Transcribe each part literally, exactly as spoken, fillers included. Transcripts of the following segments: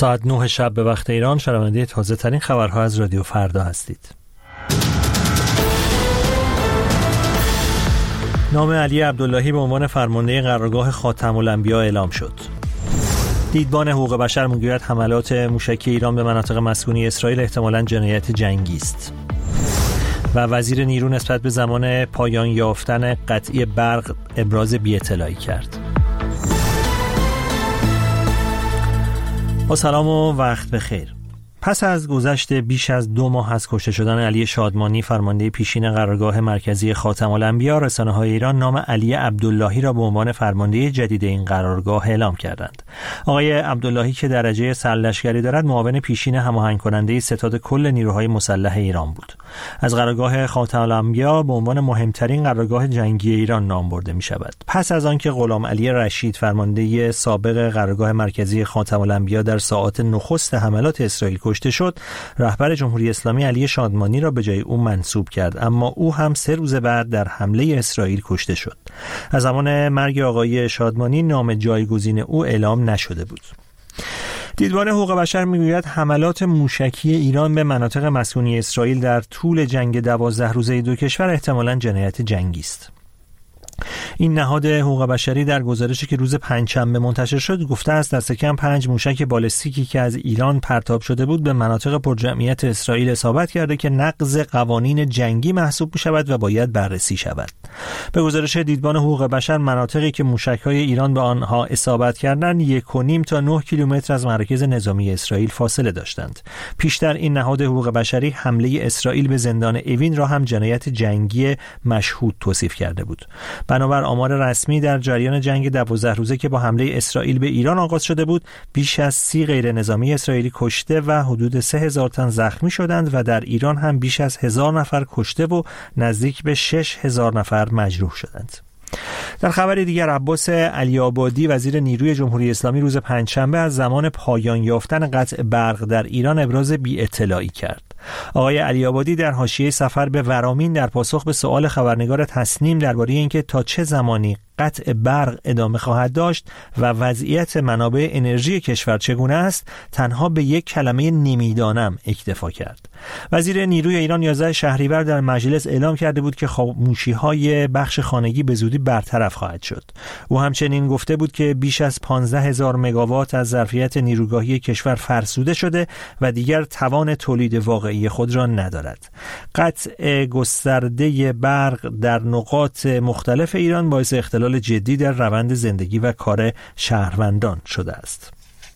ساعت نه شب به وقت ایران شنونده تازه ترین خبرها از رادیو فردا هستید. نام علی عبداللهی به عنوان فرمانده قرارگاه خاتم الانبیا اعلام شد. دیدبان حقوق بشر میگوید حملات موشکی ایران به مناطق مسکونی اسرائیل احتمالاً جنایت جنگی است. و وزیر نیرو نسبت به زمان پایان یافتن قطعی برق ابراز بی‌اطلاعی کرد. با سلام و وقت بخیر. پس از گذشت بیش از دو ماه از کشته شدن علی شادمانی فرمانده پیشین قرارگاه مرکزی خاتم الانبیا، رسانه‌های ایران نام علی عبداللهی را به عنوان فرمانده جدید این قرارگاه اعلام کردند. آقای عبداللهی که درجه سرلشکری دارد، معاون پیشین هماهنگ کننده ستاد کل نیروهای مسلح ایران بود. از قرارگاه خاتم الانبیا به عنوان مهمترین قرارگاه جنگی ایران نام برده می شود. پس از آنکه غلام علی رشید فرمانده سابق قرارگاه مرکزی خاتم الانبیا در ساعات نخست حملات اسرائیل کشته شد، رهبر جمهوری اسلامی علی شادمانی را به جای او منصوب کرد، اما او هم سه روز بعد در حمله اسرائیل کشته شد. از زمان مرگ آقای شادمانی نام جایگزین او اعلام نشده بود. دیدبان حقوق بشر میگوید حملات موشکی ایران به مناطق مسکونی اسرائیل در طول جنگ دوازده روزه دو کشور احتمالاً جنایت جنگی است. این نهاد حقوق بشری در گزارشی که روز پنجشنبه منتشر شد گفته است دست کم پنج موشک بالستیکی که از ایران پرتاب شده بود به مناطق پرجمعیت اسرائیل اصابت کرده که نقض قوانین جنگی محسوب می شود و باید بررسی شود. به گزارش دیدبان حقوق بشر، مناطقی که موشک‌های ایران به آنها اصابت کردند یک و نیم تا نه کیلومتر از مراکز نظامی اسرائیل فاصله داشتند. پیشتر این نهاد حقوق بشری حمله اسرائیل به زندان اوین را هم جنایت جنگی مشهود توصیف کرده بود. بنابر آمار رسمی، در جریان جنگ دوازده روزه که با حمله اسرائیل به ایران آغاز شده بود، بیش از سی غیر نظامی اسرائیلی کشته و حدود سه هزار تن زخمی شدند و در ایران هم بیش از هزار نفر کشته و نزدیک به شش هزار نفر مجروح شدند. در خبر دیگر، عباس علی‌آبادی وزیر نیروی جمهوری اسلامی روز پنجشنبه از زمان پایان یافتن قطع برق در ایران ابراز بی‌اطلاعی کرد. آقای علی‌آبادی در حاشیه سفر به ورامین در پاسخ به سؤال خبرنگار تسنیم درباره اینکه تا چه زمانی قطع برق ادامه خواهد داشت و وضعیت منابع انرژی کشور چگونه است، تنها به یک کلمه نمیدانم اکتفا کرد. وزیر نیروی ایران یازده شهریور در مجلس اعلام کرده بود که خاموشی‌های بخش خانگی به زودی برطرف خواهد شد. او همچنین گفته بود که بیش از پانزده هزار مگاوات از ظرفیت نیروگاهی کشور فرسوده شده و دیگر توان تولید واقعی خود را ندارد. قطع گسترده برق در نقاط مختلف ایران باعث اختلال جدی در روند زندگی و کار شهروندان شده است.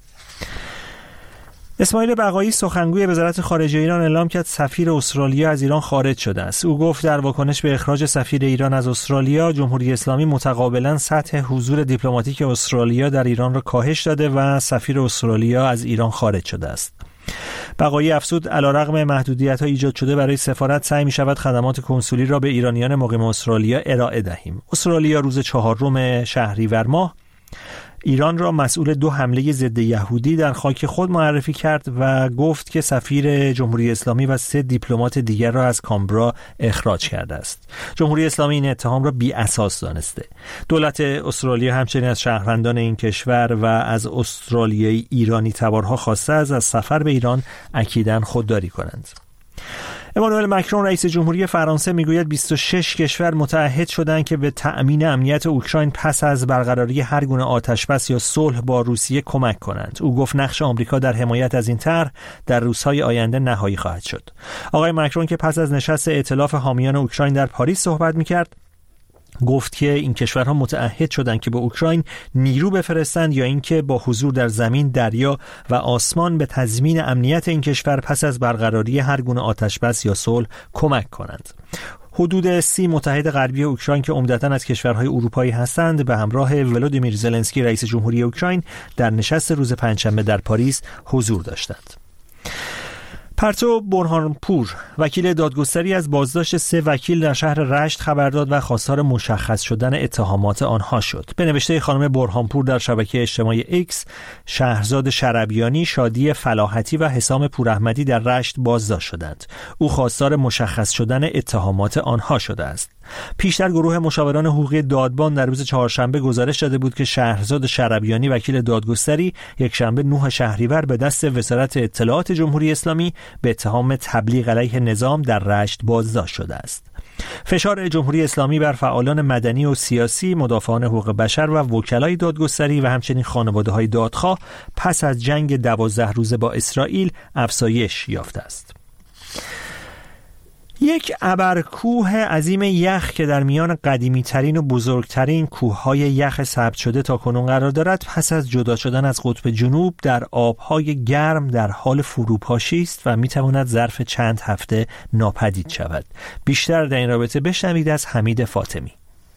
اسماعیل بقایی سخنگوی وزارت خارجه ایران اعلام کرد سفیر استرالیا از ایران خارج شده است. او گفت در واکنش به اخراج سفیر ایران از استرالیا، جمهوری اسلامی متقابلا سطح حضور دیپلماتیک استرالیا در ایران را کاهش داده و سفیر استرالیا از ایران خارج شده است. بقایی افزود علیرغم محدودیت‌های ایجاد شده برای سفارت، سعی می‌شود خدمات کنسولی را به ایرانیان مقیم استرالیا ارائه دهیم. استرالیا روز چهارم شهریور ماه ایران را مسئول دو حمله ضد یهودی در خاک خود معرفی کرد و گفت که سفیر جمهوری اسلامی و سه دیپلمات دیگر را از کامبرا اخراج کرده است. جمهوری اسلامی این اتهام را بی اساس دانسته. دولت استرالیا همچنین از شهروندان این کشور و از استرالیایی ایرانی تبارها خواسته است از سفر به ایران اکیداً خودداری کنند. امانوئل مکرون رئیس جمهوری فرانسه میگوید بیست و شش کشور متعهد شدند که به تأمین امنیت اوکراین پس از برقراری هر گونه آتشبس یا صلح با روسیه کمک کنند. او گفت نقش آمریکا در حمایت از این طرح در روزهای آینده نهایی خواهد شد. آقای مکرون که پس از نشست ائتلاف حامیان اوکراین در پاریس صحبت میکرد، گفت که این کشورها متعهد شدند که به اوکراین نیرو بفرستند یا اینکه با حضور در زمین، دریا و آسمان به تضمین امنیت این کشور پس از برقراری هر گونه آتشبس یا صلح کمک کنند. حدود سی متحد غربی اوکراین که عمدتاً از کشورهای اروپایی هستند به همراه ولودیمیر زلنسکی رئیس جمهوری اوکراین در نشست روز پنجشنبه در پاریس حضور داشتند. پرتو برهانپور وکیل دادگستری از بازداشت سه وکیل در شهر رشت خبر داد و خواستار مشخص شدن اتهامات آنها شد. به نوشته خانم برهانپور در شبکه اجتماعی ایکس، شهرزاد شربیانی، شادی فلاحتی و حسام پوراحمدی در رشت بازداشت شدند. او خواستار مشخص شدن اتهامات آنها شده است. پیشتر گروه مشاوران حقوقی دادبان در روز چهارشنبه گزارش داده بود که شهرزاد شربیانی وکیل دادگستری یکشنبه نه شهریور به دست وزارت اطلاعات جمهوری اسلامی به اتهام تبلیغ علیه نظام در رشت بازداشت شده است. فشار جمهوری اسلامی بر فعالان مدنی و سیاسی، مدافعان حقوق بشر و وکلای دادگستری و همچنین خانواده‌های دادخواه پس از جنگ دوازده روزه با اسرائیل افزایش یافته است. یک ابرکوه عظیم یخ که در میان قدیمی ترین و بزرگترین کوههای یخ ثبت شده تا کنون قرار دارد، پس از جدا شدن از قطب جنوب در آبهای گرم در حال فروپاشی است و میتواند ظرف چند هفته ناپدید شود. بیشتر در این رابطه بشنوید از حمید فاطمی.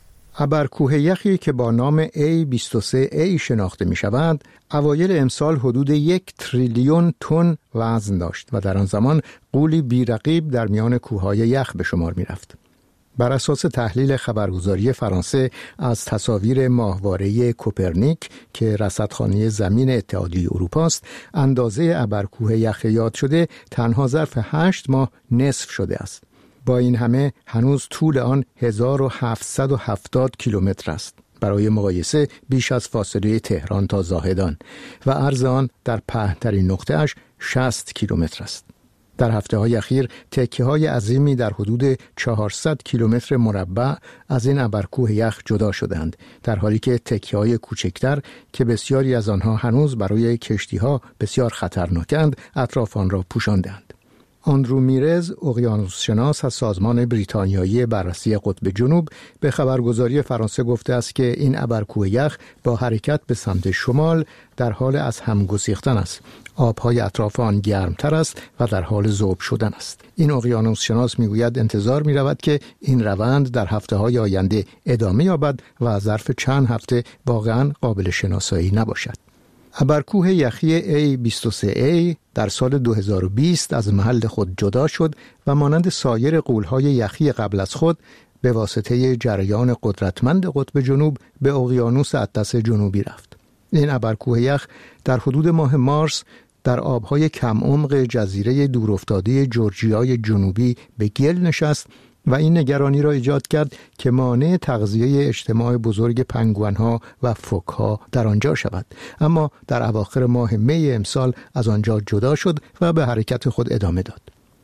ابرکوه یخی که با نام ای بیست و سه ای شناخته می شود، اوایل امسال حدود یک تریلیون تن وزن داشت و در آن زمان غولی بی‌رقیب در میان کوههای یخ به شمار می رفت. بر اساس تحلیل خبرگزاری فرانسه از تصاویر ماهواره کوپرنیک که رصدخانه زمین اتحادیه اروپا است، اندازه ابرکوه یخ یاد شده تنها ظرف هشت ماه نصف شده است. با این همه هنوز طول آن هزار و هفتصد و هفتاد کیلومتر است. برای مقایسه بیش از فاصله تهران تا زاهدان و عرض آن در پهن‌ترین نقطه‌اش شصت کیلومتر است. در هفته‌های اخیر تکه‌های عظیمی در حدود چهارصد کیلومتر مربع از این ابرکوه یخ جدا شدند، در حالی که تکه‌های کوچکتر که بسیاری از آنها هنوز برای کشتی‌ها بسیار خطرناکند، اطراف آن را پوشاندند. آندرو میرز، اقیانوسشناس از سازمان بریتانیایی بررسی قطب جنوب، به خبرگزاری فرانسه گفته است که این ابرکوه یخ با حرکت به سمت شمال در حال از هم گسیختن است. آبهای اطراف آن گرمتر است و در حال ذوب شدن است. این اقیانوسشناس میگوید انتظار می رود که این روند در هفته‌های آینده ادامه یابد و ظرف چند هفته واقعاً قابل شناسایی نباشد. ابرکوه یخی ای بیست و سه ای در سال دو هزار و بیست از محل خود جدا شد و مانند سایر غول‌های یخی قبل از خود به واسطه جریان قدرتمند قطب جنوب به اقیانوس اطلس جنوبی رفت. این ابرکوه یخ در حدود ماه مارس در آبهای کم عمق جزیره دورافتاده جورجیای جنوبی به گل نشست و این نگرانی را ایجاد کرد که مانع تغذیه اجتماع بزرگ پنگوئن‌ها و فوک‌ها در آنجا شود، اما در اواخر ماه می امسال از آنجا جدا شد و به حرکت خود ادامه داد.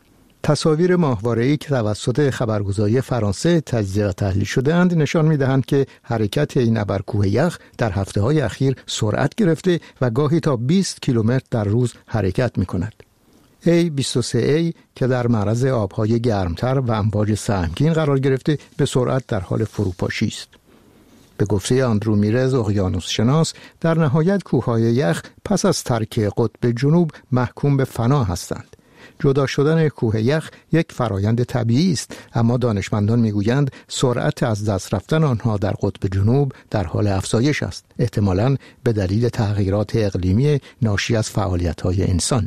تصاویر ماهواره‌ای که توسط خبرگزاری فرانسه تجزیه و تحلیل شده‌اند نشان می‌دهند که حرکت این ابرکوه یخ در هفته‌های اخیر سرعت گرفته و گاهی تا بیست کیلومتر در روز حرکت می‌کند. ای بیست و سه ای که در معرض آبهای گرمتر و امواج سهمگین قرار گرفته به سرعت در حال فروپاشی است. به گفته آندرو میرز، اقیانوسشناس، در نهایت کوههای یخ پس از ترک قطب جنوب محکوم به فنا هستند. جدا شدن کوه یخ یک فرایند طبیعی است، اما دانشمندان میگویند سرعت از دست رفتن آنها در قطب جنوب در حال افزایش است، احتمالاً به دلیل تغییرات اقلیمی ناشی از فعالیت‌های انسان.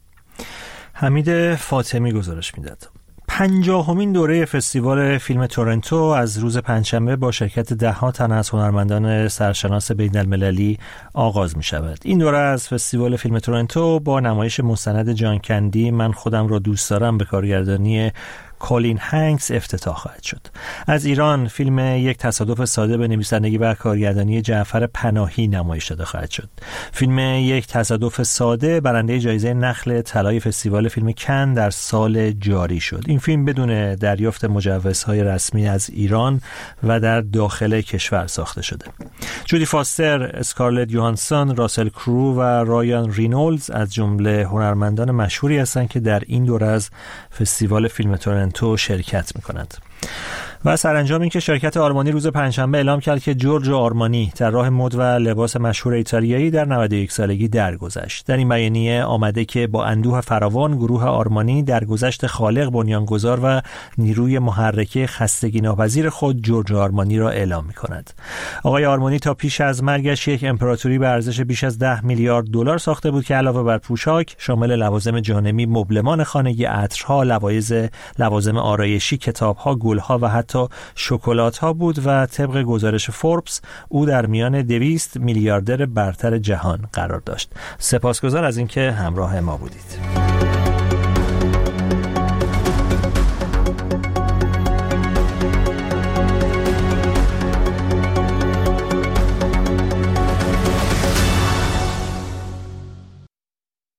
حمید فاطمی گزارش میداد. پنجاهمین دوره فستیوال فیلم تورنتو از روز پنجشنبه با شرکت ده‌ها تن از هنرمندان سرشناس بین‌المللی آغاز می شود. این دوره از فستیوال فیلم تورنتو با نمایش مستند جان کندی من خودم را دوست دارم به کارگردانی کالین هنگس افتتاح خواهد شد. از ایران فیلم یک تصادف ساده به نویسندگی و کارگردانی جعفر پناهی نمایش داده خواهد شد. فیلم یک تصادف ساده برنده جایزه نخل طلای فستیوال فیلم کن در سال جاری شد. این فیلم بدون دریافت مجوزهای رسمی از ایران و در داخل کشور ساخته شده. جودی فاستر، اسکارلت یوهانسون، راسل کرو و رایان رینولدز از جمله هنرمندان مشهوری هستند که در این دوره از فستیوال فیلم تورنتو تو شرکت می‌کند. و سرانجام این که شرکت آرمانی روز پنجشنبه اعلام کرد که جورجو آرمانی طراح مد و لباس مشهور ایتالیایی در نود و یک سالگی درگذشت. در این بیانیه آمده که با اندوه فراوان گروه آرمانی درگذشت خالق، بنیانگذار و نیروی محرکه خستگی ناپذیر خود جورجو آرمانی را اعلام می‌کند. آقای آرمانی تا پیش از مرگش یک امپراتوری به ارزش بیش از ده میلیارد دلار ساخته بود که علاوه بر پوشاک شامل لوازم جانبی، مبلمان خانگی، عطرها، لوایز لوازم آرایشی، کتاب‌ها، گل‌ها و حتی شکلات‌ها بود و طبق گزارش فوربس او در میان دویست میلیاردر برتر جهان قرار داشت. سپاسگزار از اینکه همراه ما بودید.